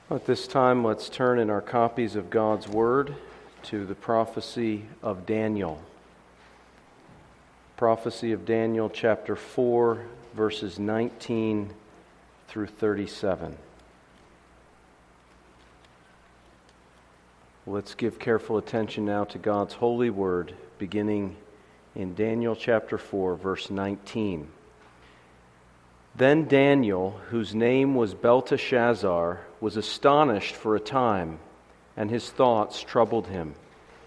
At this time, let's turn in our copies of God's Word to the prophecy of Daniel. Prophecy of Daniel, chapter 4, verses 19 through 37. Let's give careful attention now to God's holy Word, beginning in Daniel chapter 4, verse 19. Then Daniel, whose name was Belteshazzar, was astonished for a time, and his thoughts troubled him.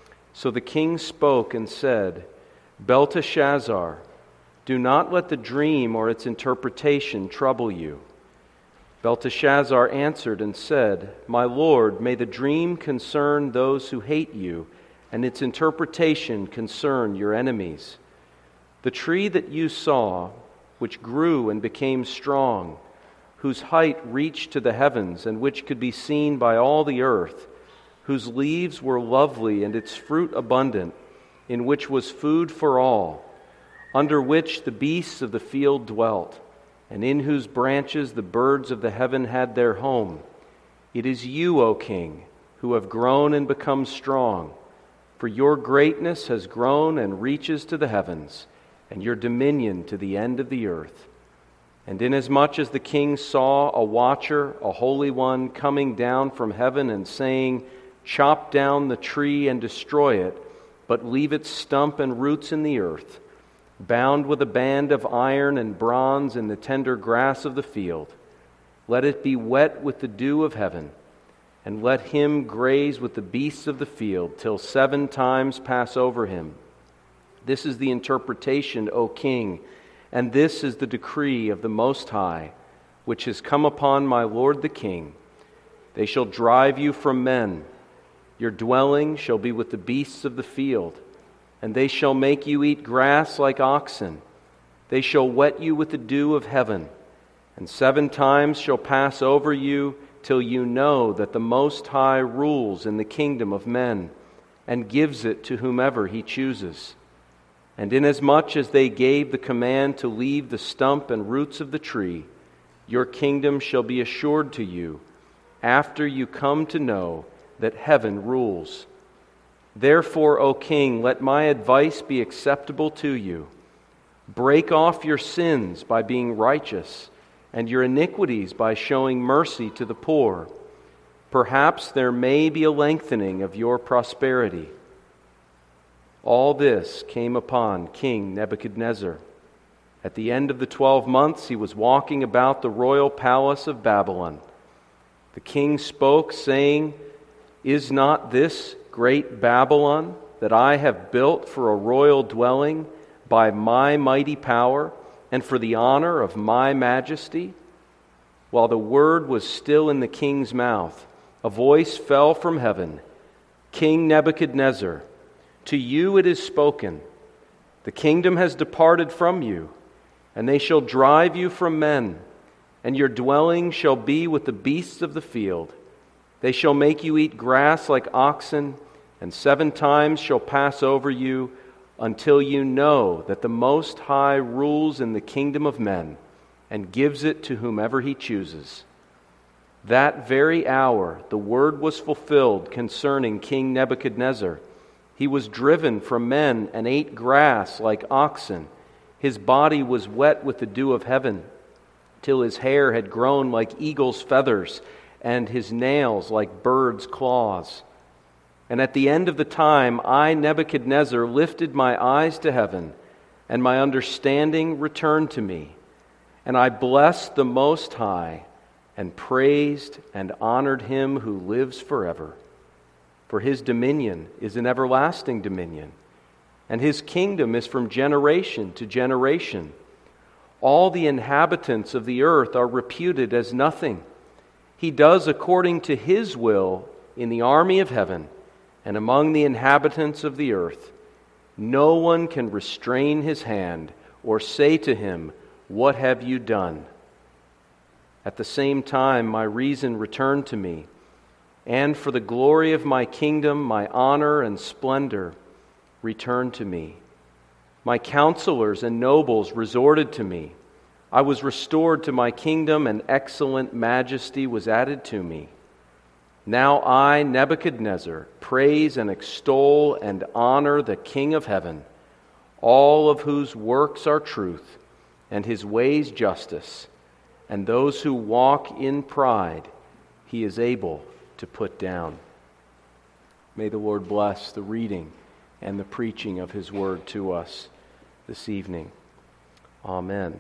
So the king spoke and said, Belteshazzar, do not let the dream or its interpretation trouble you. Belteshazzar answered and said, My lord, may the dream concern those who hate you, and its interpretation concern your enemies. The tree that you saw, which grew and became strong, whose height reached to the heavens, and which could be seen by all the earth, whose leaves were lovely and its fruit abundant, in which was food for all, under which the beasts of the field dwelt, and in whose branches the birds of the heaven had their home. It is you, O king, who have grown and become strong, for your greatness has grown and reaches to the heavens, and your dominion to the end of the earth. And inasmuch as the king saw a watcher, a holy one, coming down from heaven and saying, Chop down the tree and destroy it, but leave its stump and roots in the earth, bound with a band of iron and bronze in the tender grass of the field, let it be wet with the dew of heaven, and let him graze with the beasts of the field till 7 times pass over him. This is the interpretation, O king, and this is the decree of the Most High, which has come upon my lord the king. They shall drive you from men. Your dwelling shall be with the beasts of the field, and they shall make you eat grass like oxen. They shall wet you with the dew of heaven, and 7 times shall pass over you till you know that the Most High rules in the kingdom of men, and gives it to whomever he chooses. And inasmuch as they gave the command to leave the stump and roots of the tree, your kingdom shall be assured to you, after you come to know that heaven rules. Therefore, O king, let my advice be acceptable to you. Break off your sins by being righteous, and your iniquities by showing mercy to the poor. Perhaps there may be a lengthening of your prosperity. All this came upon King Nebuchadnezzar. At the end of the 12 months, he was walking about the royal palace of Babylon. The king spoke, saying, Is not this great Babylon that I have built for a royal dwelling by my mighty power and for the honor of my majesty? While the word was still in the king's mouth, a voice fell from heaven, King Nebuchadnezzar, to you it is spoken, the kingdom has departed from you, and they shall drive you from men, and your dwelling shall be with the beasts of the field. They shall make you eat grass like oxen, and 7 times shall pass over you, until you know that the Most High rules in the kingdom of men, and gives it to whomever he chooses. That very hour the word was fulfilled concerning King Nebuchadnezzar. He was driven from men and ate grass like oxen. His body was wet with the dew of heaven, till his hair had grown like eagle's feathers, and his nails like birds' claws. And at the end of the time, I, Nebuchadnezzar, lifted my eyes to heaven, and my understanding returned to me. And I blessed the Most High, and praised and honored him who lives forever. For his dominion is an everlasting dominion, and his kingdom is from generation to generation. All the inhabitants of the earth are reputed as nothing. He does according to his will in the army of heaven and among the inhabitants of the earth. No one can restrain his hand or say to him, What have you done? At the same time, my reason returned to me, and for the glory of my kingdom, my honor and splendor returned to me. My counselors and nobles resorted to me. I was restored to my kingdom, and excellent majesty was added to me. Now I, Nebuchadnezzar, praise and extol and honor the King of heaven, all of whose works are truth, and his ways justice, and those who walk in pride he is able to put down. May the Lord bless the reading and the preaching of his word to us this evening. Amen.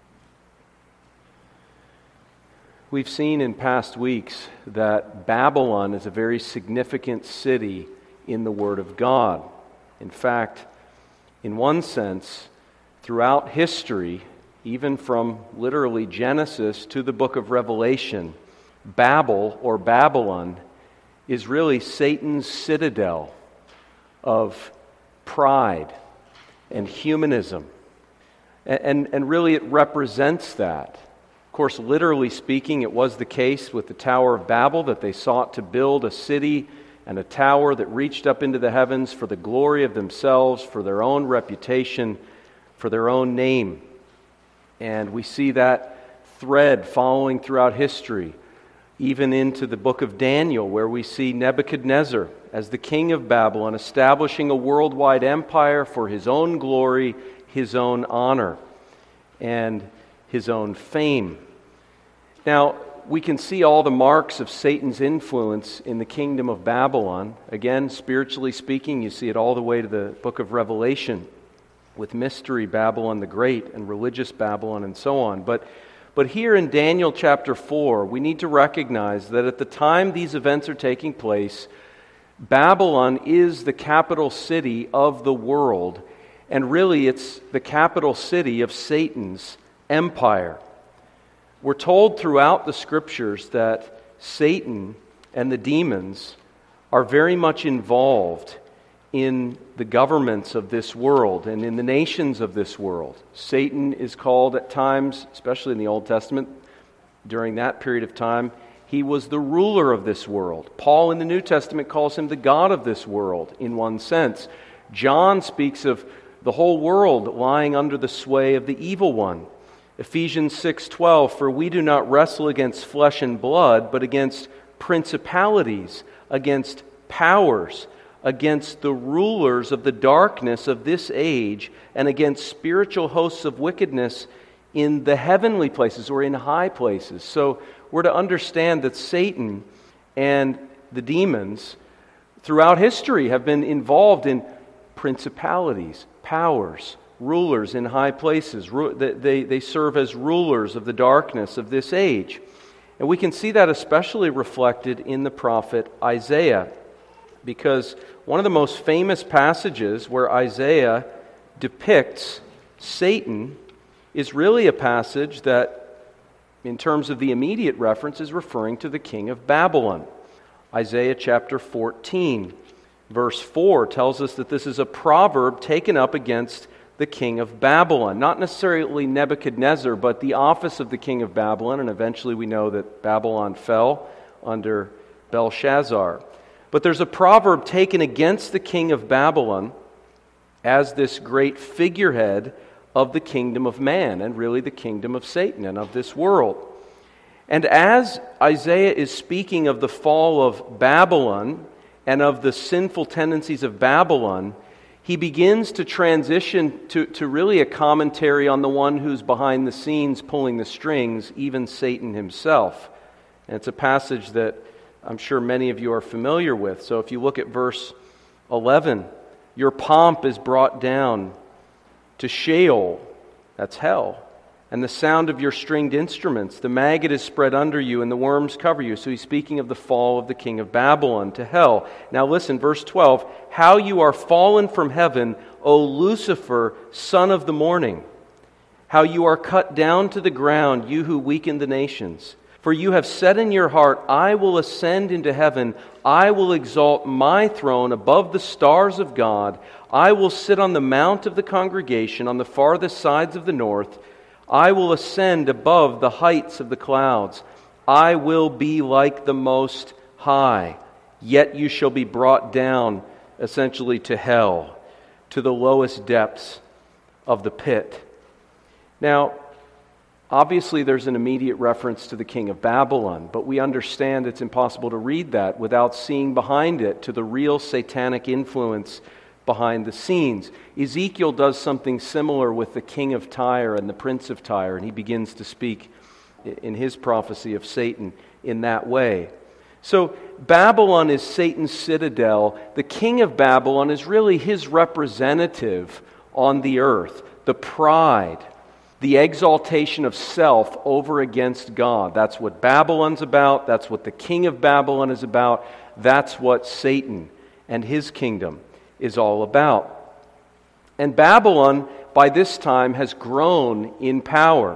We've seen in past weeks that Babylon is a very significant city in the Word of God. In fact, in one sense, throughout history, even from literally Genesis to the book of Revelation, Babel or Babylon is really Satan's citadel of pride and humanism. And really it represents that. Of course, literally speaking, it was the case with the Tower of Babel that they sought to build a city and a tower that reached up into the heavens for the glory of themselves, for their own reputation, for their own name. And we see that thread following throughout history, even into the book of Daniel, where we see Nebuchadnezzar as the king of Babylon establishing a worldwide empire for his own glory, his own honor, and his own fame. Now, we can see all the marks of Satan's influence in the kingdom of Babylon. Again, spiritually speaking, you see it all the way to the book of Revelation with mystery Babylon the Great and religious Babylon and so on. But here in Daniel chapter 4, we need to recognize that at the time these events are taking place, Babylon is the capital city of the world, and really it's the capital city of Satan's empire. We're told throughout the Scriptures that Satan and the demons are very much involved in the governments of this world and in the nations of this world. Satan is called at times, especially in the Old Testament, during that period of time, he was the ruler of this world. Paul in the New Testament calls him the God of this world in one sense. John speaks of the whole world lying under the sway of the evil one. Ephesians 6:12, for we do not wrestle against flesh and blood, but against principalities, against powers, against the rulers of the darkness of this age, and against spiritual hosts of wickedness in the heavenly places or in high places. So we're to understand that Satan and the demons throughout history have been involved in principalities, powers, rulers in high places. They serve as rulers of the darkness of this age. And we can see that especially reflected in the prophet Isaiah, because one of the most famous passages where Isaiah depicts Satan is really a passage that, in terms of the immediate reference, is referring to the king of Babylon. Isaiah chapter 14, verse 4 tells us that this is a proverb taken up against the king of Babylon. Not necessarily Nebuchadnezzar, but the office of the king of Babylon, and eventually we know that Babylon fell under Belshazzar. But there's a proverb taken against the king of Babylon as this great figurehead of the kingdom of man, and really the kingdom of Satan and of this world. And as Isaiah is speaking of the fall of Babylon and of the sinful tendencies of Babylon, he begins to transition to really a commentary on the one who's behind the scenes pulling the strings, even Satan himself. And it's a passage that I'm sure many of you are familiar with. So if you look at verse 11, your pomp is brought down to Sheol, that's hell, and the sound of your stringed instruments, the maggot is spread under you and the worms cover you. So he's speaking of the fall of the king of Babylon to hell. Now listen, verse 12, how you are fallen from heaven, O Lucifer, son of the morning. How you are cut down to the ground, you who weaken the nations. For you have said in your heart, I will ascend into heaven. I will exalt my throne above the stars of God. I will sit on the mount of the congregation on the farthest sides of the north. I will ascend above the heights of the clouds. I will be like the Most High. Yet you shall be brought down, essentially, to hell, to the lowest depths of the pit. Now, Obviously, there's an immediate reference to the king of Babylon, but we understand it's impossible to read that without seeing behind it to the real satanic influence behind the scenes. Ezekiel does something similar with the king of Tyre and the prince of Tyre, and he begins to speak in his prophecy of Satan in that way. So Babylon is Satan's citadel. The king of Babylon is really his representative on the earth. The pride, the exaltation of self over against God. That's what Babylon's about. That's what the king of Babylon is about. That's what Satan and his kingdom is all about. And Babylon, by this time, has grown in power.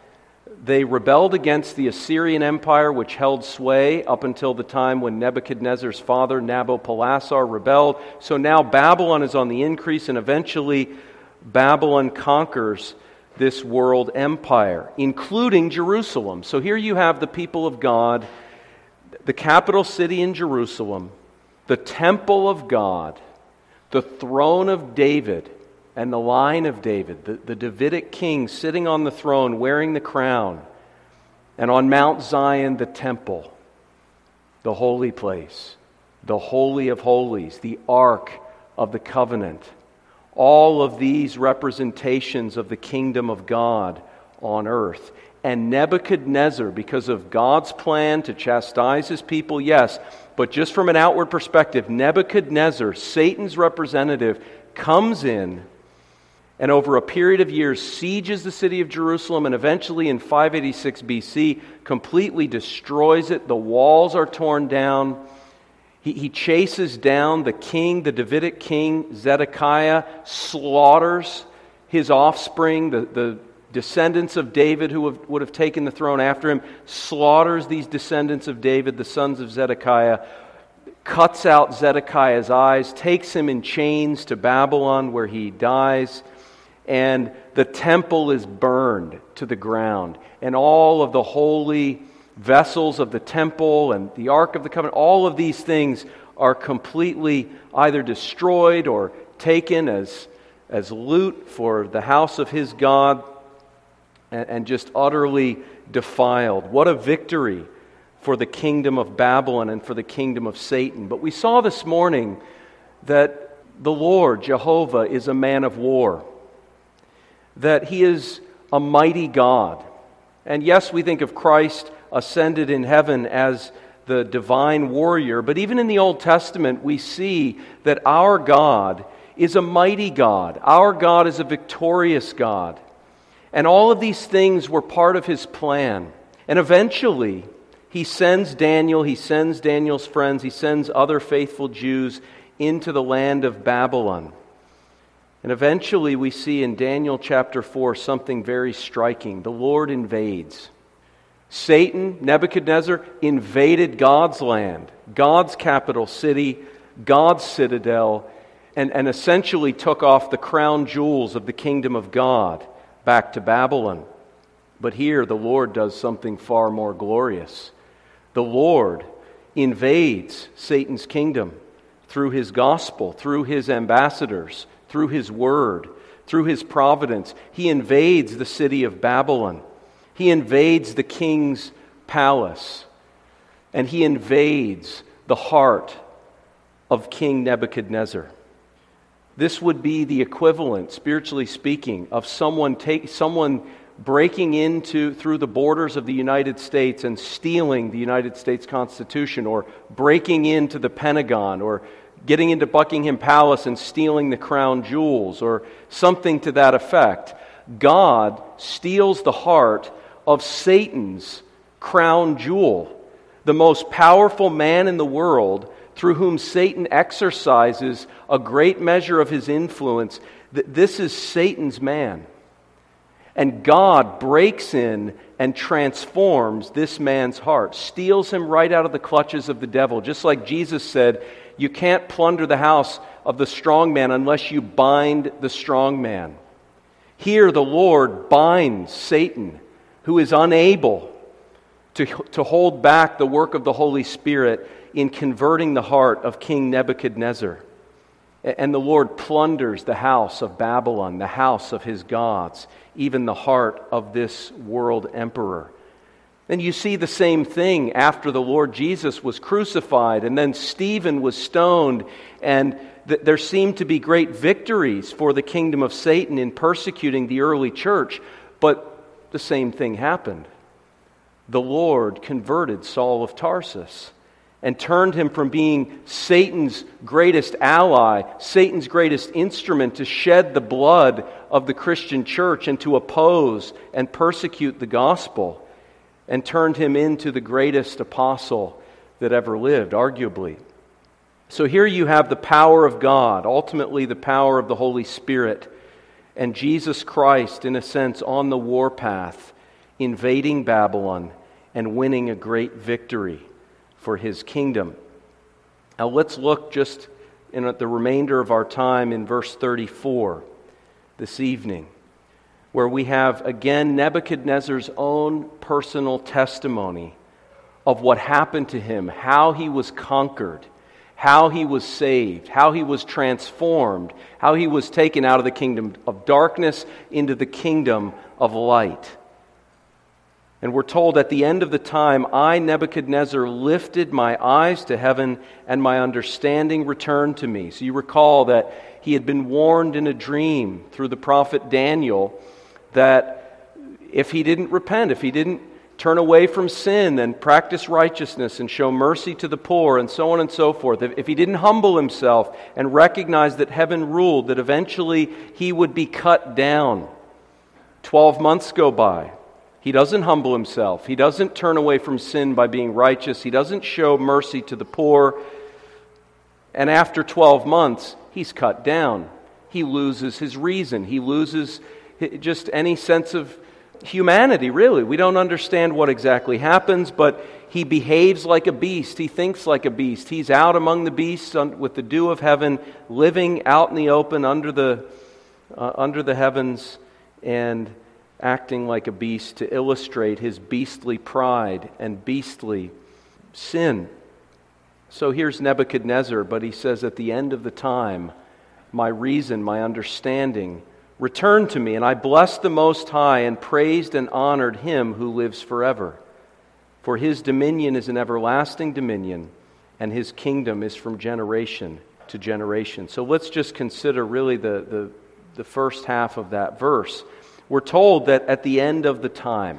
They rebelled against the Assyrian Empire, which held sway up until the time when Nebuchadnezzar's father, Nabopolassar, rebelled. So now Babylon is on the increase, and eventually Babylon conquers this world empire, including Jerusalem. So here you have the people of God, the capital city in Jerusalem, the temple of God, the throne of David, and the line of David, the Davidic king sitting on the throne wearing the crown, and on Mount Zion, the temple, the holy place, the Holy of Holies, the Ark of the Covenant. All of these representations of the kingdom of God on earth. And Nebuchadnezzar, because of God's plan to chastise his people, yes, but just from an outward perspective, Nebuchadnezzar, Satan's representative, comes in and over a period of years sieges the city of Jerusalem, and eventually in 586 BC completely destroys it. The walls are torn down. He chases down the king, the Davidic king, Zedekiah, slaughters his offspring, the descendants of David who would have taken the throne after him, slaughters these descendants of David, the sons of Zedekiah, cuts out Zedekiah's eyes, takes him in chains to Babylon where he dies, and the temple is burned to the ground, and all of the holy vessels of the temple and the Ark of the Covenant, all of these things are completely either destroyed or taken as loot for the house of his God, and just utterly defiled. What a victory for the kingdom of Babylon and for the kingdom of Satan. But we saw this morning that the Lord, Jehovah, is a man of war, that he is a mighty God. And yes, we think of Christ ascended in heaven as the divine warrior, but even in the Old Testament we see that our God is a mighty God. Our God is a victorious God. And all of these things were part of his plan. And eventually he sends Daniel, he sends Daniel's friends, he sends other faithful Jews into the land of Babylon. And eventually we see in Daniel chapter 4 something very striking. The Lord invades. Satan, Nebuchadnezzar, invaded God's land, God's capital city, God's citadel, and essentially took off the crown jewels of the kingdom of God back to Babylon. But here the Lord does something far more glorious. The Lord invades Satan's kingdom through his gospel, through his ambassadors, through his word, through his providence. He invades the city of Babylon. He invades the king's palace. And he invades the heart of King Nebuchadnezzar. This would be the equivalent, spiritually speaking, of someone breaking into through the borders of the United States and stealing the United States Constitution, or breaking into the Pentagon, or getting into Buckingham Palace and stealing the crown jewels, or something to that effect. God steals the heart of Satan's crown jewel, the most powerful man in the world, through whom Satan exercises a great measure of his influence. This is Satan's man. And God breaks in and transforms this man's heart, steals him right out of the clutches of the devil. Just like Jesus said, you can't plunder the house of the strong man unless you bind the strong man. Here the Lord binds Satan, who is unable to hold back the work of the Holy Spirit in converting the heart of King Nebuchadnezzar. And the Lord plunders the house of Babylon, the house of his gods, even the heart of this world emperor. And you see the same thing after the Lord Jesus was crucified, and then Stephen was stoned, and there seemed to be great victories for the kingdom of Satan in persecuting the early church, but the same thing happened. The Lord converted Saul of Tarsus and turned him from being Satan's greatest ally, Satan's greatest instrument to shed the blood of the Christian church and to oppose and persecute the gospel, and turned him into the greatest apostle that ever lived, arguably. So here you have the power of God, ultimately the power of the Holy Spirit, and Jesus Christ, in a sense, on the warpath, invading Babylon and winning a great victory for his kingdom. Now let's look just in the remainder of our time in verse 34 this evening, where we have again Nebuchadnezzar's own personal testimony of what happened to him, how he was conquered, how he was saved, how he was transformed, how he was taken out of the kingdom of darkness into the kingdom of light. And we're told at the end of the time, I, Nebuchadnezzar, lifted my eyes to heaven, and my understanding returned to me. So you recall that he had been warned in a dream through the prophet Daniel that if he didn't repent, if he didn't turn away from sin and practice righteousness and show mercy to the poor and so on and so forth, if he didn't humble himself and recognize that heaven ruled, that eventually he would be cut down. 12 months go by. He doesn't humble himself. He doesn't turn away from sin by being righteous. He doesn't show mercy to the poor. And after 12 months, he's cut down. He loses his reason. He loses just any sense of humanity, really. We don't understand what exactly happens, but he behaves like a beast. He thinks like a beast. He's out among the beasts with the dew of heaven, living out in the open under the heavens, and acting like a beast to illustrate his beastly pride and beastly sin. So here's Nebuchadnezzar, but he says, at the end of the time, my reason, my understanding returned to me, and I blessed the Most High and praised and honored him who lives forever. For his dominion is an everlasting dominion, and his kingdom is from generation to generation. So let's just consider really the first half of that verse. We're told that at the end of the time,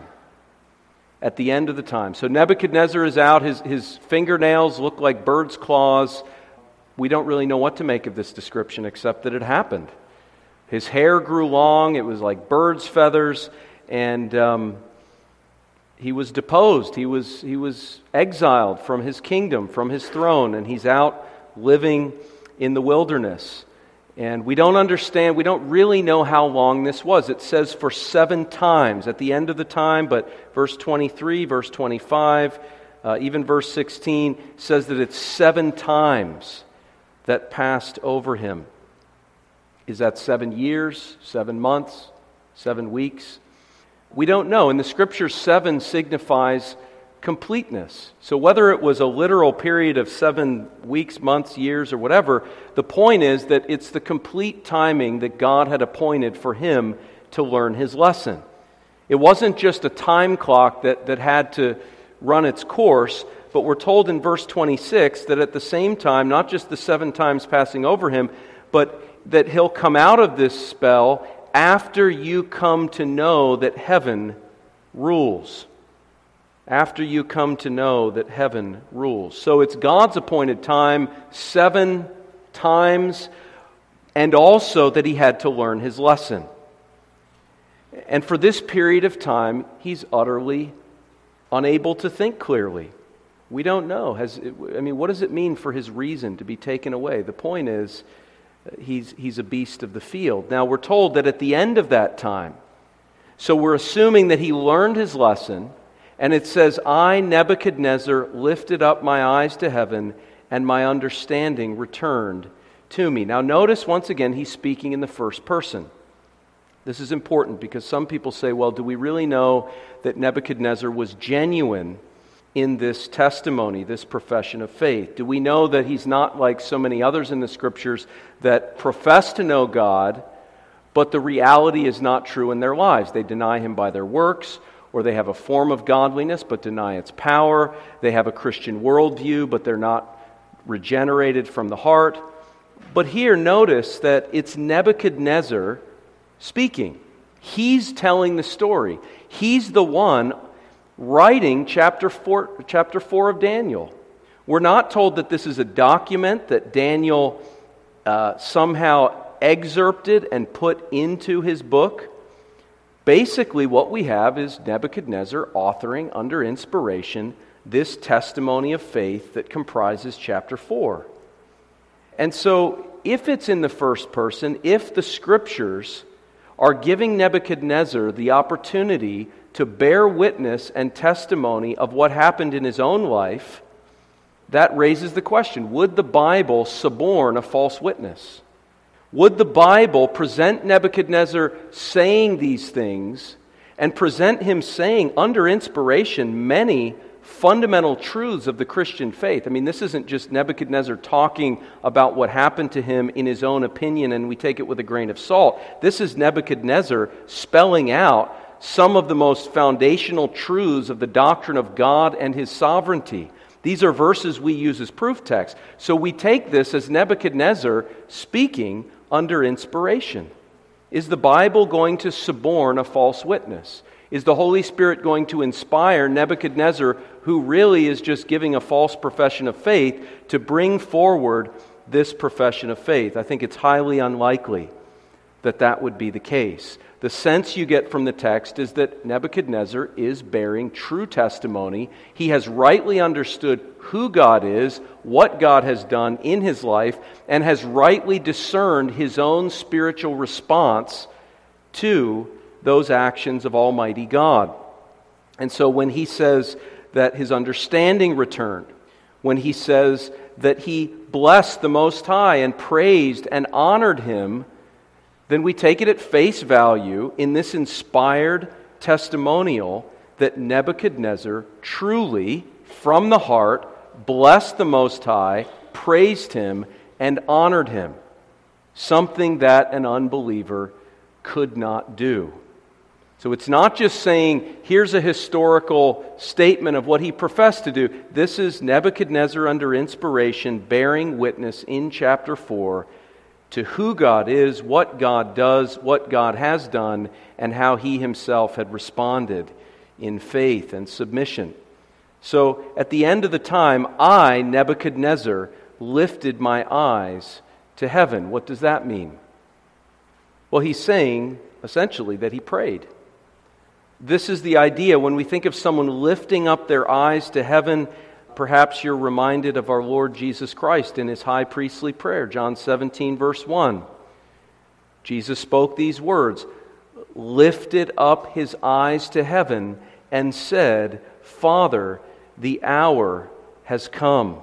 so Nebuchadnezzar is out, his fingernails look like bird's claws. We don't really know what to make of this description except that it happened. His hair grew long, it was like bird's feathers, and he was deposed. He was exiled from his kingdom, from his throne, and he's out living in the wilderness. And we don't really know how long this was. It says for 7 times at the end of the time, but verse 23, verse 25, even verse 16 says that it's 7 times that passed over him. Is that 7 years, 7 months, 7 weeks? We don't know. In the Scriptures, 7 signifies completeness. So whether it was a literal period of 7 weeks, months, years, or whatever, the point is that it's the complete timing that God had appointed for him to learn his lesson. It wasn't just a time clock that had to run its course, but we're told in verse 26 that at the same time, not just the 7 times passing over him, but that he'll come out of this spell after you come to know that heaven rules. After you come to know that heaven rules. So it's God's appointed time, 7 times, and also that he had to learn his lesson. And for this period of time, he's utterly unable to think clearly. We don't know. What does it mean for his reason to be taken away? The point is, he's a beast of the field. Now, we're told that at the end of that time, so we're assuming that he learned his lesson, and it says, I, Nebuchadnezzar, lifted up my eyes to heaven, and my understanding returned to me. Now notice, once again, he's speaking in the first person. This is important because some people say, well, do we really know that Nebuchadnezzar was genuine in this testimony, this profession of faith? Do we know that he's not like so many others in the Scriptures that profess to know God, but the reality is not true in their lives? They deny him by their works, or they have a form of godliness but deny its power. They have a Christian worldview, but they're not regenerated from the heart. But here, notice that it's Nebuchadnezzar speaking. He's telling the story. He's the one writing chapter 4 of Daniel. We're not told that this is a document that Daniel somehow excerpted and put into his book. Basically, what we have is Nebuchadnezzar authoring under inspiration this testimony of faith that comprises chapter 4. And so, if it's in the first person, if the Scriptures are giving Nebuchadnezzar the opportunity to bear witness and testimony of what happened in his own life, that raises the question, would the Bible suborn a false witness? Would the Bible present Nebuchadnezzar saying these things and present him saying under inspiration many fundamental truths of the Christian faith? I mean, this isn't just Nebuchadnezzar talking about what happened to him in his own opinion and we take it with a grain of salt. This is Nebuchadnezzar spelling out some of the most foundational truths of the doctrine of God and his sovereignty. These are verses we use as proof text. So we take this as Nebuchadnezzar speaking under inspiration. Is the Bible going to suborn a false witness? Is the Holy Spirit going to inspire Nebuchadnezzar, who really is just giving a false profession of faith, to bring forward this profession of faith? I think it's highly unlikely that that would be the case. The sense you get from the text is that Nebuchadnezzar is bearing true testimony. He has rightly understood who God is, what God has done in his life, and has rightly discerned his own spiritual response to those actions of Almighty God. And so when he says that his understanding returned, when he says that he blessed the Most High and praised and honored him, then we take it at face value in this inspired testimonial that Nebuchadnezzar truly, from the heart, blessed the Most High, praised him, and honored him. Something that an unbeliever could not do. So it's not just saying, here's a historical statement of what he professed to do. This is Nebuchadnezzar under inspiration, bearing witness in chapter 4 to who God is, what God does, what God has done, and how he himself had responded in faith and submission. So at the end of the time, I, Nebuchadnezzar, lifted my eyes to heaven. What does that mean? Well, he's saying, essentially, that he prayed. This is the idea. When we think of someone lifting up their eyes to heaven, perhaps you're reminded of our Lord Jesus Christ in his high priestly prayer, John 17, verse 1. Jesus spoke these words, lifted up his eyes to heaven, and said, Father, the hour has come.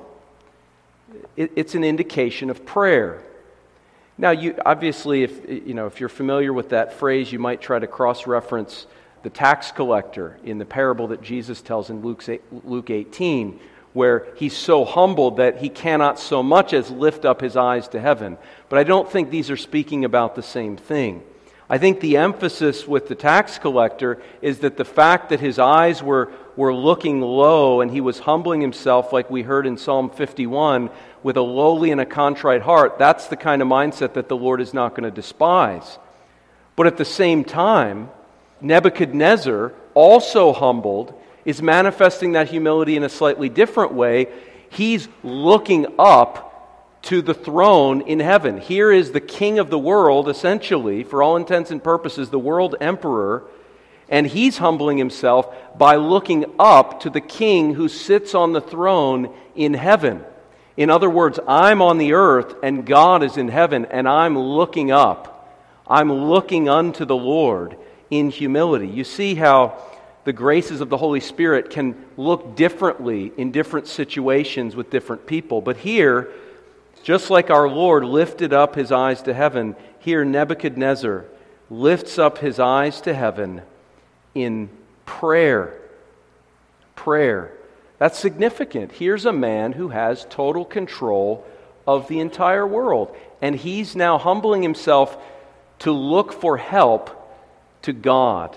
It's an indication of prayer. Now, you obviously, if you're familiar with that phrase, you might try to cross-reference the tax collector in the parable that Jesus tells in Luke 18, where he's so humbled that he cannot so much as lift up his eyes to heaven. But I don't think these are speaking about the same thing. I think the emphasis with the tax collector is that the fact that his eyes were looking low and he was humbling himself, like we heard in Psalm 51, with a lowly and a contrite heart, that's the kind of mindset that the Lord is not going to despise. But at the same time, Nebuchadnezzar, also humbled, is manifesting that humility in a slightly different way. He's looking up to the throne in heaven. Here is the king of the world, essentially, for all intents and purposes, the world emperor, and he's humbling himself by looking up to the king who sits on the throne in heaven. In other words, I'm on the earth and God is in heaven, and I'm looking up. I'm looking unto the Lord in humility. You see how the graces of the Holy Spirit can look differently in different situations with different people. But here, just like our Lord lifted up his eyes to heaven, here Nebuchadnezzar lifts up his eyes to heaven in prayer. Prayer. That's significant. Here's a man who has total control of the entire world, and he's now humbling himself to look for help to God.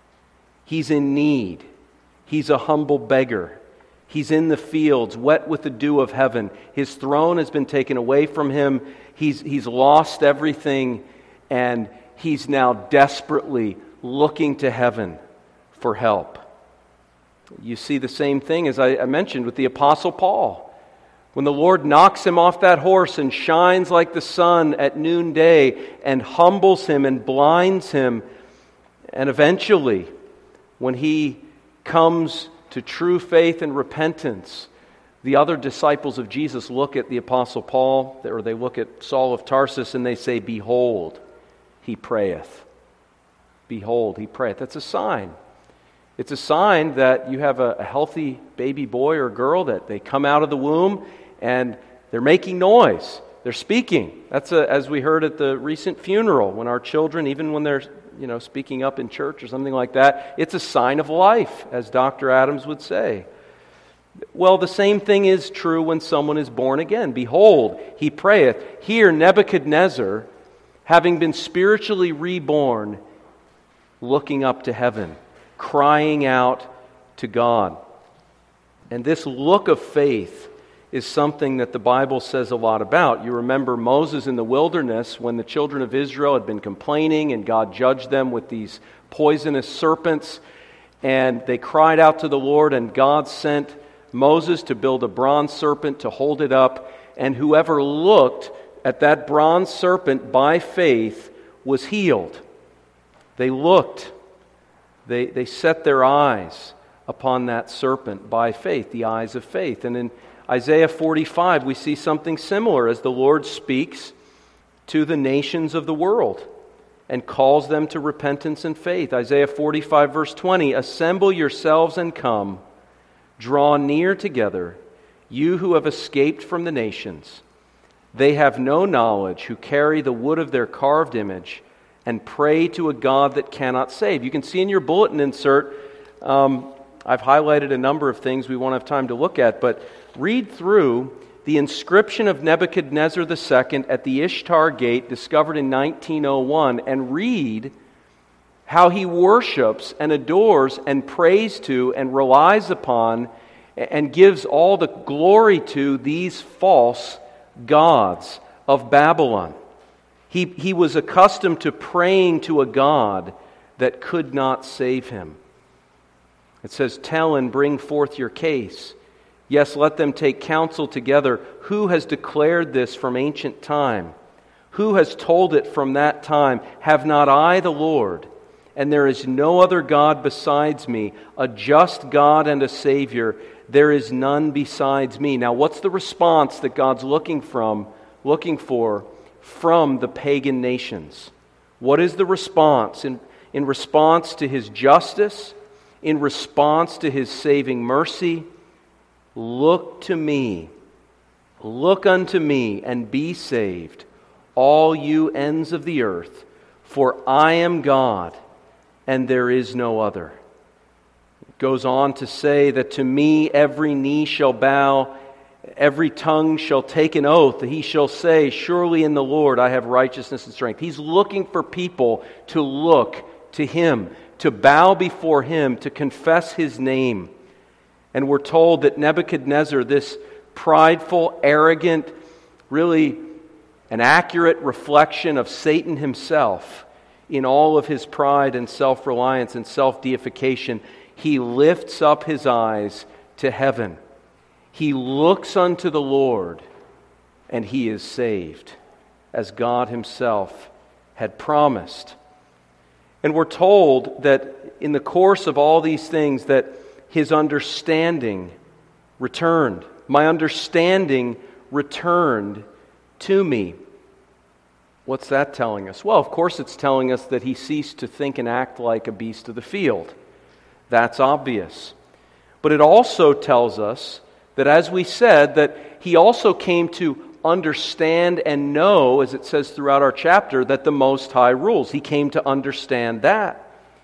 He's in need. He's a humble beggar. He's in the fields, wet with the dew of heaven. His throne has been taken away from him. He's lost everything, and he's now desperately looking to heaven for help. You see the same thing, as I mentioned, with the Apostle Paul. When the Lord knocks him off that horse and shines like the sun at noonday and humbles him and blinds him, and eventually, when he comes to true faith and repentance, the other disciples of Jesus look at the Apostle Paul, or they look at Saul of Tarsus, and they say, "Behold, he prayeth." Behold, he prayeth. That's a sign. It's a sign that you have a healthy baby boy or girl, that they come out of the womb and they're making noise. They're speaking. That's as we heard at the recent funeral, when our children, even when they're speaking up in church or something like that, it's a sign of life, as Dr. Adams would say. Well, the same thing is true when someone is born again. Behold, he prayeth. Here, Nebuchadnezzar, having been spiritually reborn, looking up to heaven, crying out to God. And this look of faith is something that the Bible says a lot about. You remember Moses in the wilderness, when the children of Israel had been complaining and God judged them with these poisonous serpents, and they cried out to the Lord, and God sent Moses to build a bronze serpent to hold it up, and whoever looked at that bronze serpent by faith was healed. They looked. They set their eyes upon that serpent by faith, the eyes of faith. And in Isaiah 45, we see something similar as the Lord speaks to the nations of the world and calls them to repentance and faith. Isaiah 45, verse 20, "Assemble yourselves and come, draw near together, you who have escaped from the nations. They have no knowledge who carry the wood of their carved image and pray to a God that cannot save." You can see in your bulletin insert, I've highlighted a number of things we won't have time to look at, but read through the inscription of Nebuchadnezzar II at the Ishtar Gate, discovered in 1901, and read how he worships and adores and prays to and relies upon and gives all the glory to these false gods of Babylon. He was accustomed to praying to a God that could not save him. It says, "Tell and bring forth your case. Yes, let them take counsel together. Who has declared this from ancient time? Who has told it from that time? Have not I the Lord? And there is no other God besides me, a just God and a Savior. There is none besides me." Now, what's the response that God's looking for from the pagan nations? What is the response? In response to His justice, in response to His saving mercy, "Look to me, look unto me, and be saved, all you ends of the earth, for I am God, and there is no other." It goes on to say that to me every knee shall bow, every tongue shall take an oath. He shall say, "Surely in the Lord I have righteousness and strength." He's looking for people to look to Him, to bow before Him, to confess His name. And we're told that Nebuchadnezzar, this prideful, arrogant, really an accurate reflection of Satan himself, in all of his pride and self-reliance and self-deification, he lifts up his eyes to heaven. He looks unto the Lord, and he is saved, as God Himself had promised. And we're told that in the course of all these things that his understanding returned. My understanding returned to me. What's that telling us? Well, of course it's telling us that he ceased to think and act like a beast of the field. That's obvious. But it also tells us that, as we said, that he also came to understand and know, as it says throughout our chapter, that the Most High rules. He came to understand that.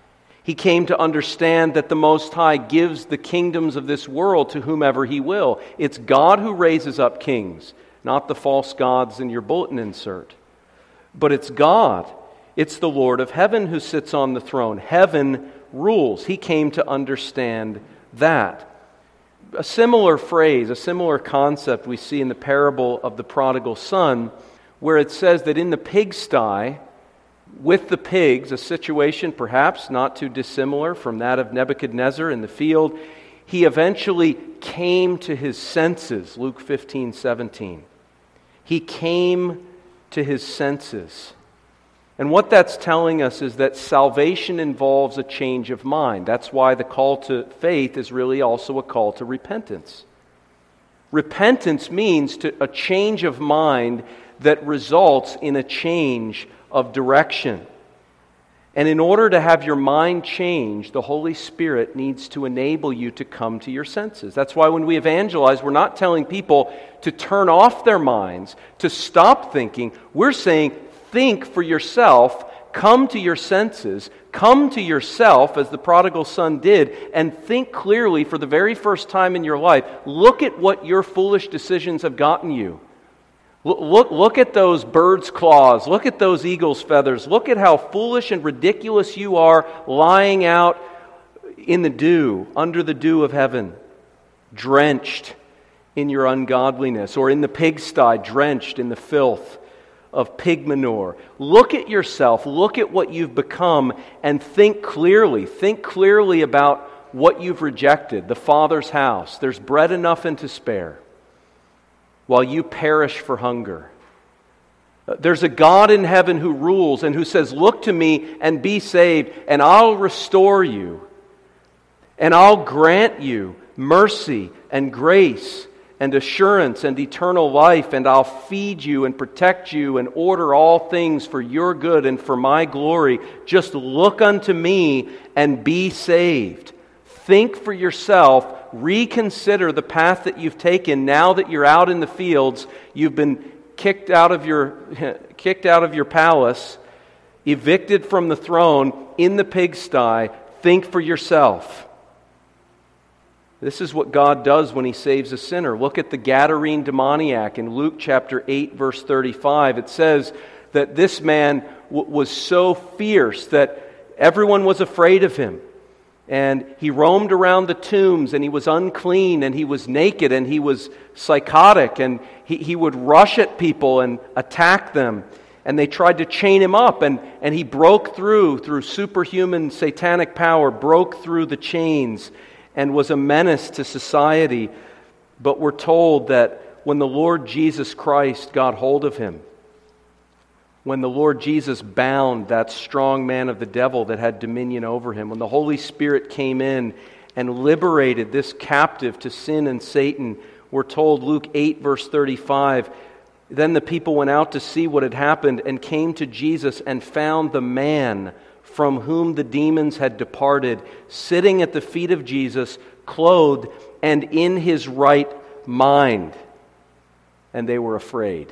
He came to understand that the Most High gives the kingdoms of this world to whomever He will. It's God who raises up kings, not the false gods in your bulletin insert. But it's God. It's the Lord of heaven who sits on the throne. Heaven rules. He came to understand that. A similar phrase, a similar concept we see in the parable of the prodigal son, where it says that in the pigsty, with the pigs, a situation perhaps not too dissimilar from that of Nebuchadnezzar in the field, he eventually came to his senses, Luke 15:17. He came to his senses. And what that's telling us is that salvation involves a change of mind. That's why the call to faith is really also a call to repentance. Repentance means a change of mind that results in a change of direction. And in order to have your mind change, the Holy Spirit needs to enable you to come to your senses. That's why when we evangelize, we're not telling people to turn off their minds, to stop thinking. We're saying, think for yourself, come to your senses, come to yourself as the prodigal son did, and think clearly for the very first time in your life. Look at what your foolish decisions have gotten you. Look at those bird's claws. Look at those eagle's feathers. Look at how foolish and ridiculous you are lying out in the dew, under the dew of heaven, drenched in your ungodliness, or in the pigsty, drenched in the filth of pig manure. Look at yourself. Look at what you've become and think clearly. Think clearly about what you've rejected. The Father's house. There's bread enough and to spare, while you perish for hunger. There's a God in heaven who rules and who says, look to me and be saved, and I'll restore you, and I'll grant you mercy and grace and assurance and eternal life, and I'll feed you and protect you and order all things for your good and for my glory. Just look unto me and be saved. Think for yourself. Reconsider the path that you've taken now that you're out in the fields. You've been kicked out of your palace, evicted from the throne, in the pigsty. Think for yourself. This is what God does when He saves a sinner. Look at the Gadarene demoniac in Luke chapter 8, verse 35. It says that this man was so fierce that everyone was afraid of him. And he roamed around the tombs, and he was unclean, and he was naked, and he was psychotic, and he would rush at people and attack them. And they tried to chain him up, and he broke through superhuman satanic power, broke through the chains, and was a menace to society. But we're told that when the Lord Jesus Christ got hold of him, when the Lord Jesus bound that strong man of the devil that had dominion over him, when the Holy Spirit came in and liberated this captive to sin and Satan, we're told, Luke 8, verse 35, then the people went out to see what had happened and came to Jesus and found the man from whom the demons had departed, sitting at the feet of Jesus, clothed and in his right mind. And they were afraid,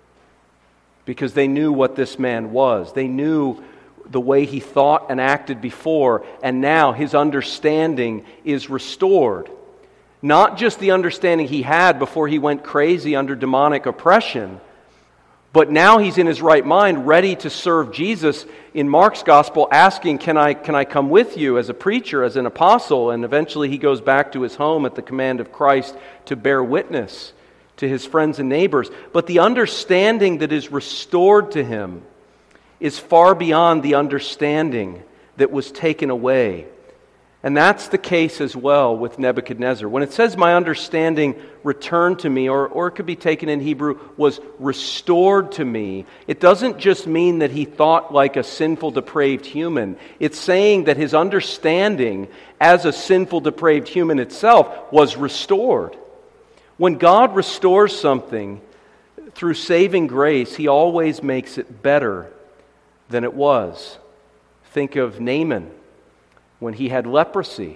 because they knew what this man was. They knew the way he thought and acted before, and now his understanding is restored. Not just the understanding he had before he went crazy under demonic oppression, but now he's in his right mind, ready to serve Jesus. In Mark's gospel, asking, can I come with you as a preacher, as an apostle? And eventually he goes back to his home at the command of Christ to bear witness to his friends and neighbors. But the understanding that is restored to him is far beyond the understanding that was taken away. And that's the case as well with Nebuchadnezzar. When it says my understanding returned to me, or it could be taken in Hebrew, was restored to me, it doesn't just mean that he thought like a sinful, depraved human. It's saying that his understanding as a sinful, depraved human itself was restored. When God restores something through saving grace, He always makes it better than it was. Think of Naaman when he had leprosy,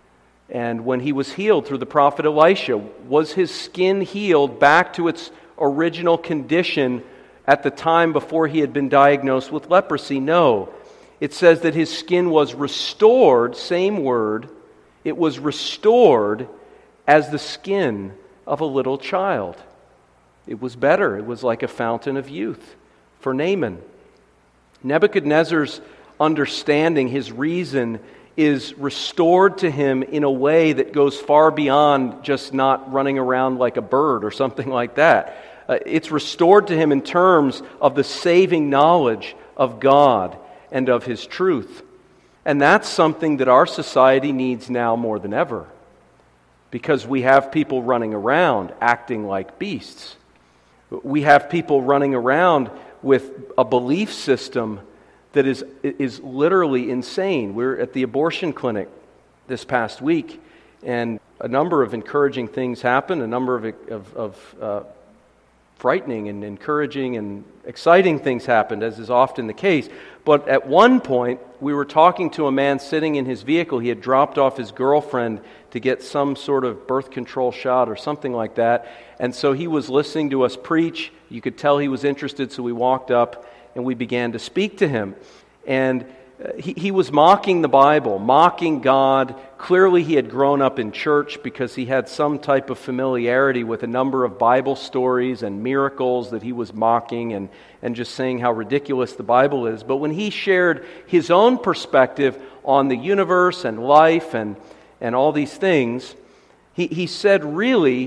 and when he was healed through the prophet Elisha. Was his skin healed back to its original condition at the time before he had been diagnosed with leprosy? No. it says that his skin was restored, same word, it was restored as the skin of a little child. It was better. It was like a fountain of youth for Naaman. Nebuchadnezzar's understanding, his reason, is restored to him in a way that goes far beyond just not running around like a bird or something like that. It's restored to him in terms of the saving knowledge of God and of His truth. And that's something that our society needs now more than ever, because we have people running around acting like beasts. We have people running around with a belief system that is literally insane. We're at the abortion clinic this past week, and a number of encouraging things happened, a number of frightening and encouraging and exciting things happened, as is often the case. But at one point, we were talking to a man sitting in his vehicle. He had dropped off his girlfriend to get some sort of birth control shot or something like that. And so he was listening to us preach. You could tell he was interested, so we walked up and we began to speak to him. And he was mocking the Bible, mocking God. Clearly he had grown up in church because he had some type of familiarity with a number of Bible stories and miracles that he was mocking and just saying how ridiculous the Bible is. But when he shared his own perspective on the universe and life and all these things, he said, really,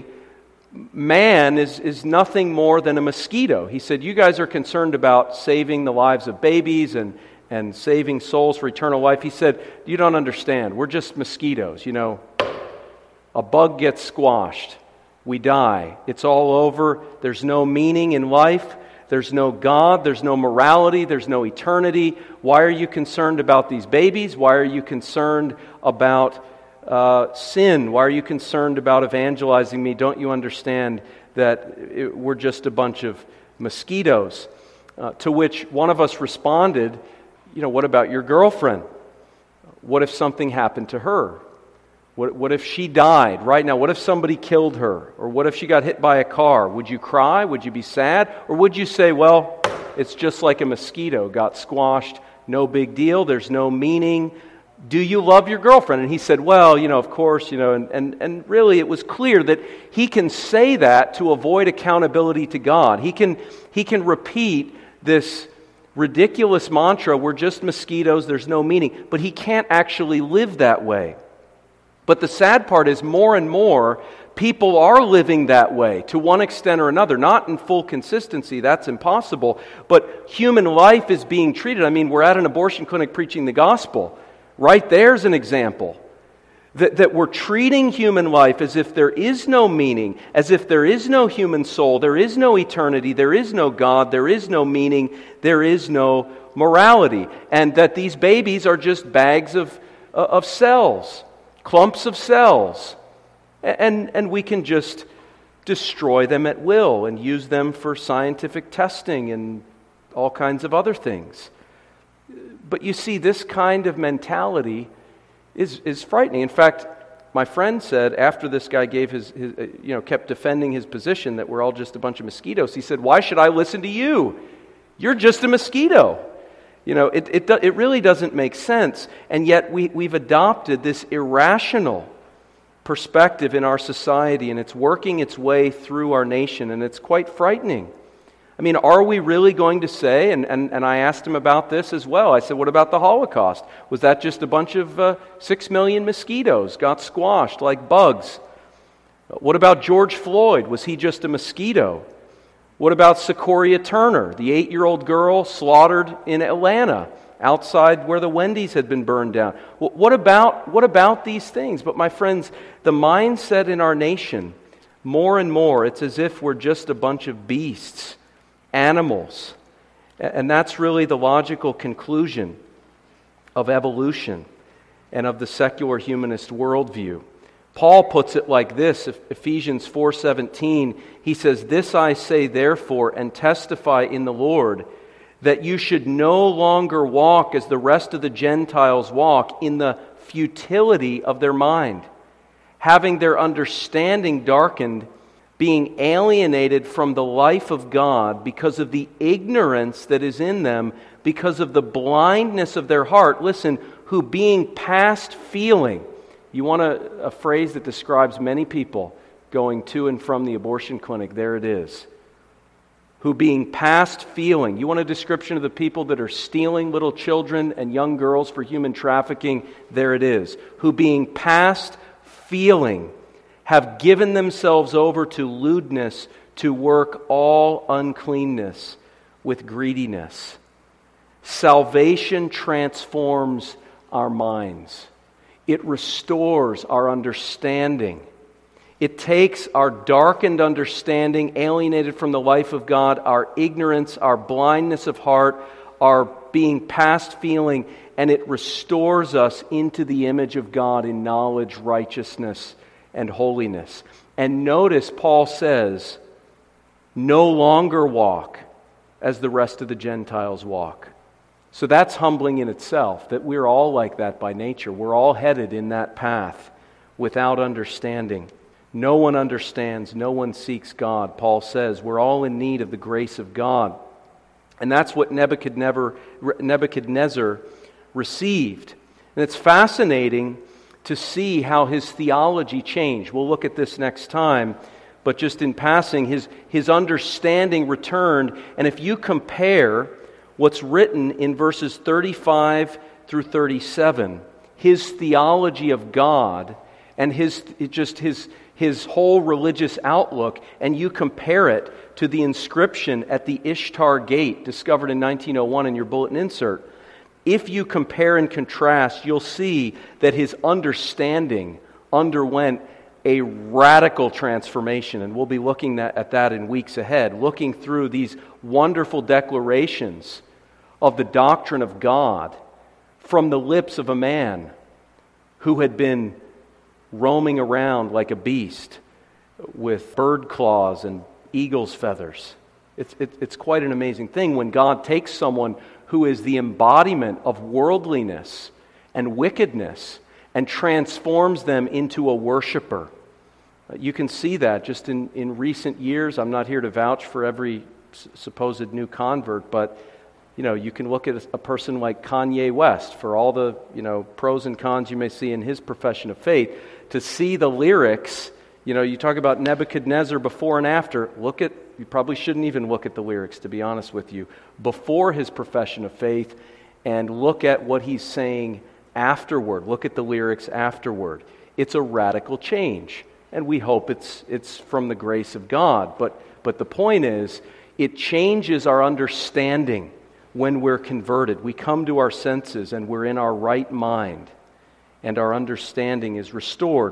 man is nothing more than a mosquito. He said, you guys are concerned about saving the lives of babies and saving souls for eternal life. He said, you don't understand. We're just mosquitoes. You know, a bug gets squashed. We die. It's all over. There's no meaning in life. There's no God. There's no morality. There's no eternity. Why are you concerned about these babies? Why are you concerned about sin? Why are you concerned about evangelizing me? Don't you understand that we're just a bunch of mosquitoes? To which one of us responded, you know, what about your girlfriend? What if something happened to her? What if she died right now? What if somebody killed her? Or what if she got hit by a car? Would you cry? Would you be sad? Or would you say, well, it's just like a mosquito, got squashed, no big deal, there's no meaning. Do you love your girlfriend? And he said, well, you know, of course, you know, and really it was clear that he can say that to avoid accountability to God. He can repeat this ridiculous mantra, we're just mosquitoes, there's no meaning, but he can't actually live that way. But the sad part is more and more people are living that way to one extent or another, not in full consistency, that's impossible, but human life is being treated. I mean, we're at an abortion clinic preaching the gospel. Right there's an example. That we're treating human life as if there is no meaning, as if there is no human soul, there is no eternity, there is no God, there is no meaning, there is no morality. And that these babies are just bags of cells, clumps of cells. And we can just destroy them at will and use them for scientific testing and all kinds of other things. But you see, this kind of mentality is frightening. In fact, my friend said after this guy gave his kept defending his position that we're all just a bunch of mosquitoes, he said, why should I listen to you? You're just a mosquito. You know, it really doesn't make sense. And yet we've adopted this irrational perspective in our society, and it's working its way through our nation, and it's quite frightening. I mean, are we really going to say, and I asked him about this as well, I said, what about the Holocaust? Was that just a bunch of 6 million mosquitoes got squashed like bugs? What about George Floyd? Was he just a mosquito? What about Sequoia Turner, the 8-year-old girl slaughtered in Atlanta, outside where the Wendy's had been burned down? What about these things? But my friends, the mindset in our nation, more and more, it's as if we're just a bunch of beasts, animals. And that's really the logical conclusion of evolution and of the secular humanist worldview. Paul puts it like this, Ephesians 4:17, he says, "This I say therefore and testify in the Lord, that you should no longer walk as the rest of the Gentiles walk in the futility of their mind, having their understanding darkened, being alienated from the life of God because of the ignorance that is in them, because of the blindness of their heart. Listen, who being past feeling. You want a phrase that describes many people going to and from the abortion clinic? There it is. Who being past feeling. You want a description of the people that are stealing little children and young girls for human trafficking? There it is. Who being past feeling have given themselves over to lewdness, to work all uncleanness with greediness. Salvation transforms our minds. It restores our understanding. It takes our darkened understanding, alienated from the life of God, our ignorance, our blindness of heart, our being past feeling, and it restores us into the image of God in knowledge, righteousness, and holiness. And notice Paul says, no longer walk as the rest of the Gentiles walk. So that's humbling in itself, that we're all like that by nature. We're all headed in that path without understanding. No one understands, no one seeks God. Paul says we're all in need of the grace of God. And that's what Nebuchadnezzar received. And it's fascinating to see how his theology changed. We'll look at this next time, but just in passing, his understanding returned. And if you compare what's written in verses 35 through 37, his theology of God and his whole religious outlook, and you compare it to the inscription at the Ishtar Gate discovered in 1901 in your bulletin insert, if you compare and contrast, you'll see that his understanding underwent a radical transformation. And we'll be looking at that in weeks ahead, looking through these wonderful declarations of the doctrine of God from the lips of a man who had been roaming around like a beast with bird claws and eagle's feathers. It's quite an amazing thing when God takes someone who is the embodiment of worldliness and wickedness and transforms them into a worshiper. You can see that just in recent years. I'm not here to vouch for every supposed new convert, but you can look at a person like Kanye West for all the pros and cons you may see in his profession of faith. To see the lyrics, you talk about Nebuchadnezzar before and after. You probably shouldn't even look at the lyrics, to be honest with you, before his profession of faith, and look at what he's saying afterward. Look at the lyrics afterward. It's a radical change, and we hope it's from the grace of God. But the point is, it changes our understanding when we're converted. We come to our senses and we're in our right mind, and our understanding is restored.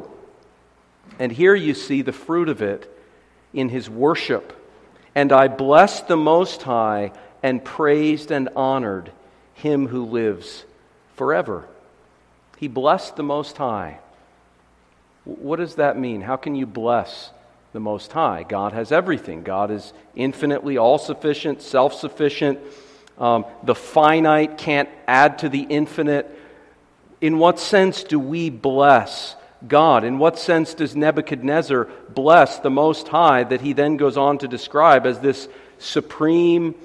And here you see the fruit of it in his worship. And I blessed the Most High and praised and honored him who lives forever. He blessed the Most High. What does that mean? How can you bless the Most High? God has everything. God is infinitely all-sufficient, self-sufficient. The finite can't add to the infinite. In what sense do we bless God? In what sense does Nebuchadnezzar bless the Most High that he then goes on to describe as this supreme,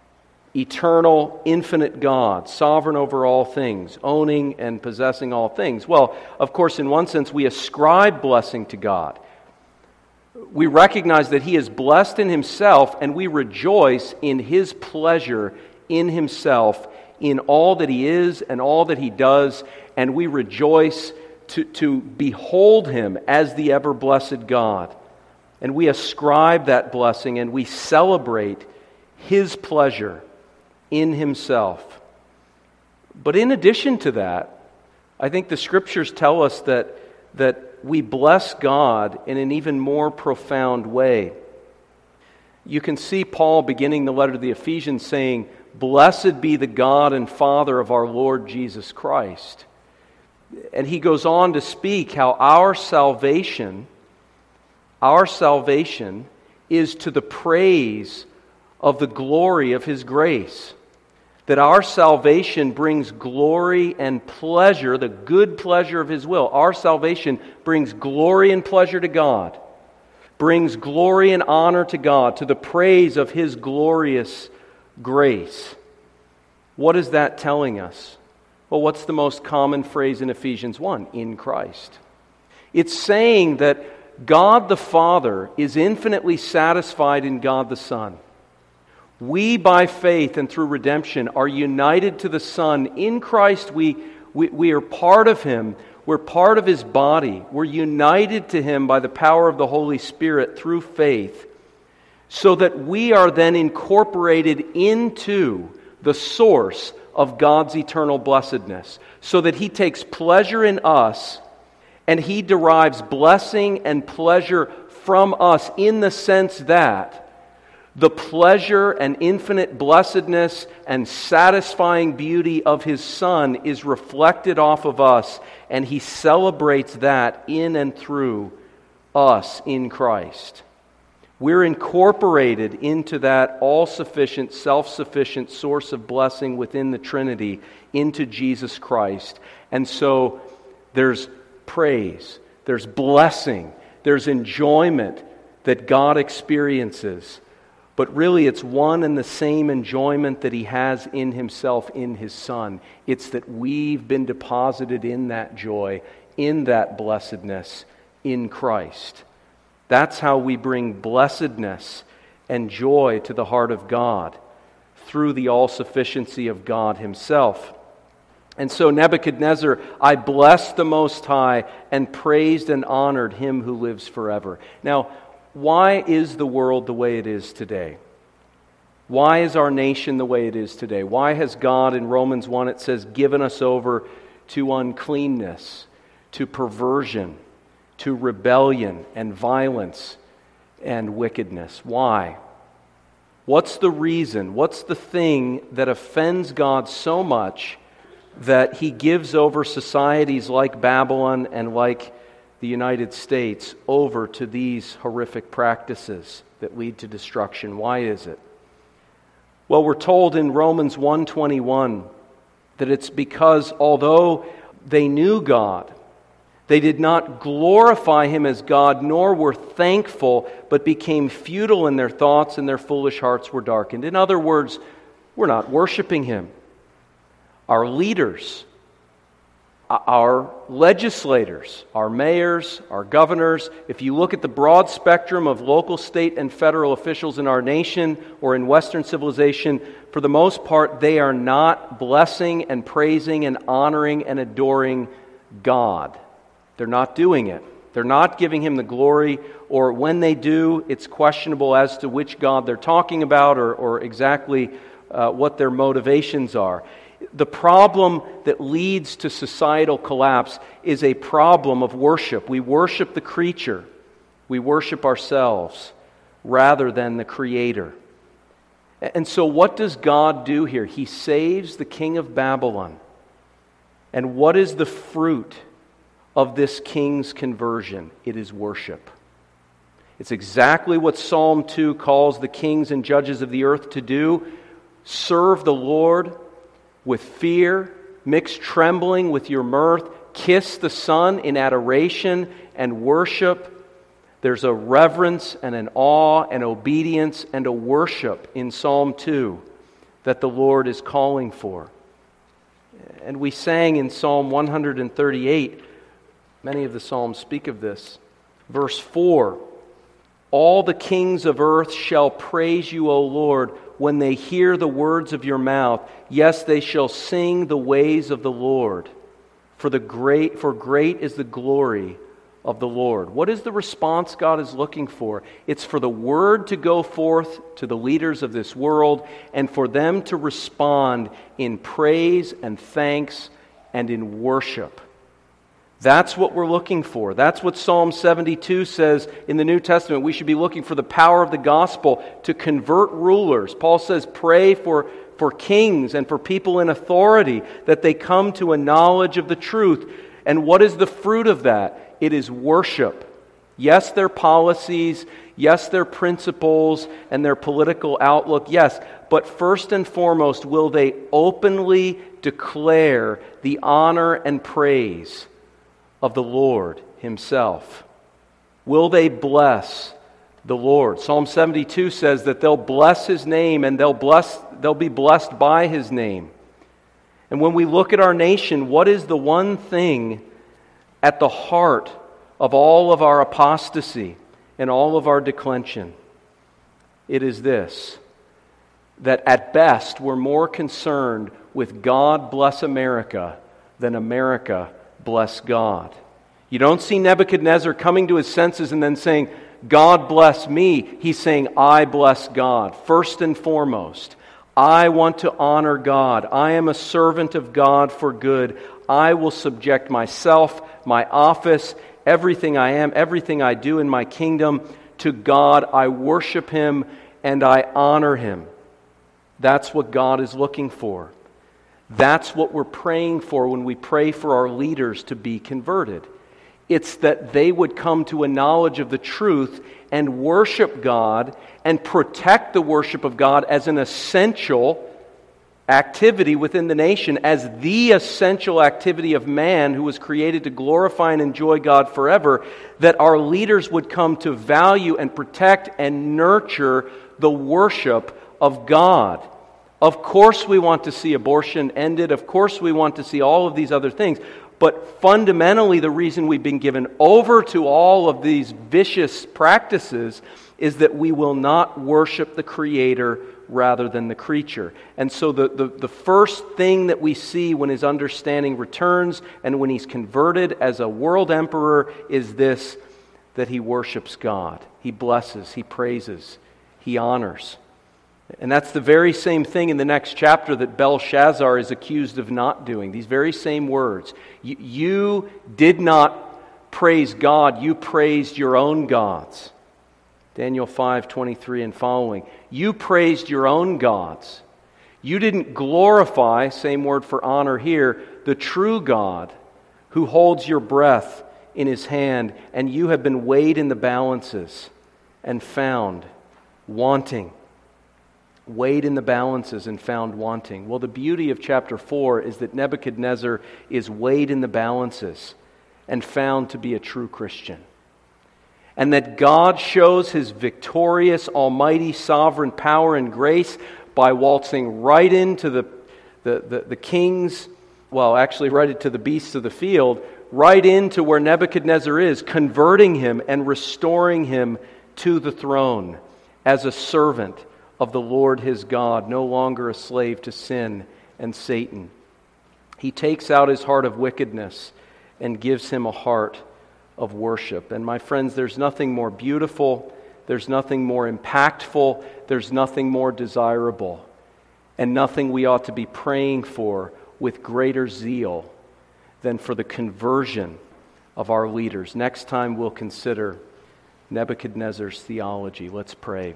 eternal, infinite God, sovereign over all things, owning and possessing all things? Well, of course, in one sense, we ascribe blessing to God. We recognize that he is blessed in himself, and we rejoice in his pleasure in himself, in all that he is and all that he does, and we rejoice to behold him as the ever-blessed God. And we ascribe that blessing and we celebrate his pleasure in himself. But in addition to that, I think the Scriptures tell us that we bless God in an even more profound way. You can see Paul beginning the letter to the Ephesians saying, "Blessed be the God and Father of our Lord Jesus Christ." And he goes on to speak how our salvation is to the praise of the glory of his grace. That our salvation brings glory and pleasure, the good pleasure of his will. Our salvation brings glory and pleasure to God, brings glory and honor to God, to the praise of His glorious grace. What is that telling us? Well, what's the most common phrase in Ephesians 1? In Christ. It's saying that God the Father is infinitely satisfied in God the Son. We, by faith and through redemption, are united to the Son. In Christ, we are part of Him. We're part of His body. We're united to Him by the power of the Holy Spirit through faith, so that we are then incorporated into the source of God's eternal blessedness, so that He takes pleasure in us and He derives blessing and pleasure from us, in the sense that the pleasure and infinite blessedness and satisfying beauty of His Son is reflected off of us, and He celebrates that in and through us in Christ. We're incorporated into that all-sufficient, self-sufficient source of blessing within the Trinity, into Jesus Christ. And so there's praise, there's blessing, there's enjoyment that God experiences. But really, it's one and the same enjoyment that He has in Himself, in His Son. It's that we've been deposited in that joy, in that blessedness, in Christ. That's how we bring blessedness and joy to the heart of God, through the all-sufficiency of God Himself. And so Nebuchadnezzar, I blessed the Most High and praised and honored Him who lives forever. Now, why is the world the way it is today? Why is our nation the way it is today? Why has God, in Romans 1, it says, given us over to uncleanness, to perversion, to rebellion and violence and wickedness? Why? What's the reason? What's the thing that offends God so much that He gives over societies like Babylon and like the United States over to these horrific practices that lead to destruction? Why is it? Well, we're told in Romans 1:21 that it's because although they knew God, they did not glorify Him as God, nor were thankful, but became futile in their thoughts, and their foolish hearts were darkened. In other words, we're not worshiping Him. Our leaders, our legislators, our mayors, our governors, if you look at the broad spectrum of local, state, and federal officials in our nation or in Western civilization, for the most part, they are not blessing and praising and honoring and adoring God. They're not doing it. They're not giving Him the glory, or when they do, it's questionable as to which God they're talking about or exactly what their motivations are. The problem that leads to societal collapse is a problem of worship. We worship the creature. We worship ourselves rather than the Creator. And so what does God do here? He saves the king of Babylon. And what is the fruit of this king's conversion? It is worship. It's exactly what Psalm 2 calls the kings and judges of the earth to do. Serve the Lord with fear, mix trembling with your mirth, kiss the Son in adoration and worship. There's a reverence and an awe and obedience and a worship in Psalm 2 that the Lord is calling for. And we sang in Psalm 138, many of the Psalms speak of this. Verse 4, all the kings of earth shall praise you, O Lord, when they hear the words of your mouth. Yes, they shall sing the ways of the Lord. For great is the glory of the Lord. What is the response God is looking for? It's for the word to go forth to the leaders of this world and for them to respond in praise and thanks and in worship. That's what we're looking for. That's what Psalm 72 says in the New Testament. We should be looking for the power of the gospel to convert rulers. Paul says, pray for kings and for people in authority, that they come to a knowledge of the truth. And what is the fruit of that? It is worship. Yes, their policies, yes, their principles and their political outlook, yes. But first and foremost, will they openly declare the honor and praise of the Lord Himself? Will they bless the Lord. Psalm 72 says that they'll bless His name and they'll be blessed by His name. And when we look at our nation, what is the one thing at the heart of all of our apostasy and all of our declension? It is this, that at best we're more concerned with God bless America than America bless God. You don't see Nebuchadnezzar coming to his senses and then saying, God bless me. He's saying, I bless God. First and foremost, I want to honor God. I am a servant of God for good. I will subject myself, my office, everything I am, everything I do in my kingdom to God. I worship Him and I honor Him. That's what God is looking for. That's what we're praying for when we pray for our leaders to be converted. It's that they would come to a knowledge of the truth and worship God and protect the worship of God as an essential activity within the nation, as the essential activity of man who was created to glorify and enjoy God forever, that our leaders would come to value and protect and nurture the worship of God. Of course we want to see abortion ended. Of course we want to see all of these other things. But fundamentally, the reason we've been given over to all of these vicious practices is that we will not worship the Creator rather than the creature. And so the first thing that we see when his understanding returns and when he's converted as a world emperor is this, that he worships God. He blesses, he praises, he honors. And that's the very same thing in the next chapter that Belshazzar is accused of not doing. These very same words. You did not praise God, you praised your own gods. Daniel 5:23 and following. You praised your own gods. You didn't glorify, same word for honor here, the true God who holds your breath in His hand, and you have been weighed in the balances and found wanting. Weighed in the balances and found wanting. Well, the beauty of chapter 4 is that Nebuchadnezzar is weighed in the balances and found to be a true Christian. And that God shows His victorious, almighty, sovereign power and grace by waltzing right into the kings, well, actually right into the beasts of the field, right into where Nebuchadnezzar is, converting him and restoring him to the throne as a servant of the Lord his God, no longer a slave to sin and Satan. He takes out his heart of wickedness and gives him a heart of worship. And my friends, there's nothing more beautiful, there's nothing more impactful, there's nothing more desirable, and nothing we ought to be praying for with greater zeal than for the conversion of our leaders. Next time we'll consider Nebuchadnezzar's theology. Let's pray.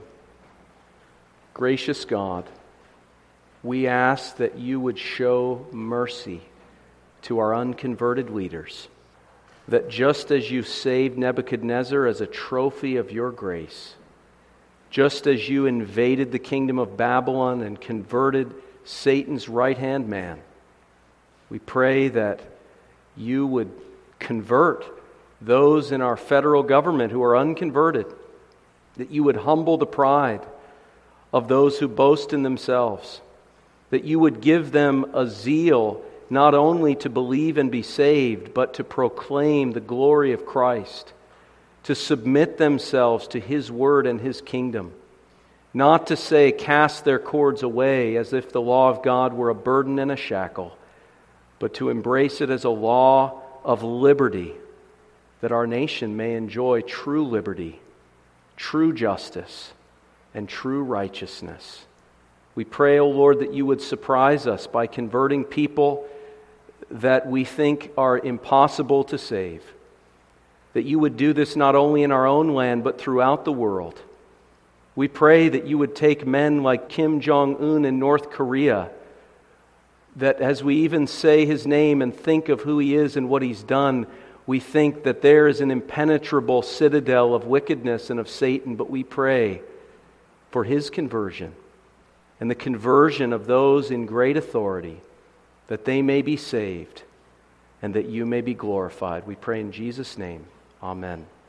Gracious God, we ask that you would show mercy to our unconverted leaders, that just as you saved Nebuchadnezzar as a trophy of your grace, just as you invaded the kingdom of Babylon and converted Satan's right-hand man, we pray that you would convert those in our federal government who are unconverted, that you would humble the pride of those who boast in themselves, that you would give them a zeal not only to believe and be saved, but to proclaim the glory of Christ, to submit themselves to His word and His kingdom, not to say cast their cords away as if the law of God were a burden and a shackle, but to embrace it as a law of liberty, that our nation may enjoy true liberty, true justice, and true righteousness. We pray, O Lord, that you would surprise us by converting people that we think are impossible to save. That you would do this not only in our own land, but throughout the world. We pray that you would take men like Kim Jong-un in North Korea, that as we even say his name and think of who he is and what he's done, we think that there is an impenetrable citadel of wickedness and of Satan, but we pray for his conversion and the conversion of those in great authority, that they may be saved and that you may be glorified. We pray in Jesus' name. Amen.